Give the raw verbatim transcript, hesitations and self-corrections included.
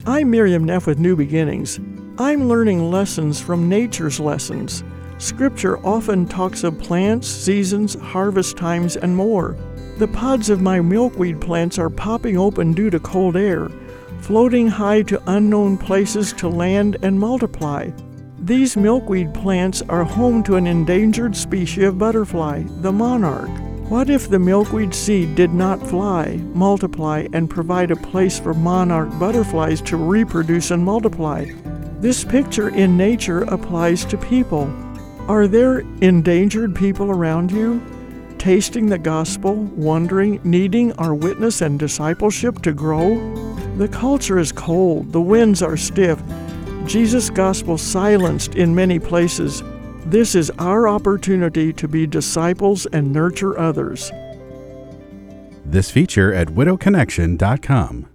I'm Miriam Neff with New Beginnings. I'm learning lessons from nature's lessons. Scripture often talks of plants, seasons, harvest times, and more. The pods of my milkweed plants are popping open due to cold air, floating high to unknown places to land and multiply. These milkweed plants are home to an endangered species of butterfly, the monarch. What if the milkweed seed did not fly, multiply, and provide a place for monarch butterflies to reproduce and multiply? This picture in nature applies to people. Are there endangered people around you? Tasting the gospel, wondering, needing our witness and discipleship to grow? The culture is cold, the winds are stiff, Jesus' gospel silenced in many places. This is our opportunity to be disciples and nurture others. This feature at widow connection dot com.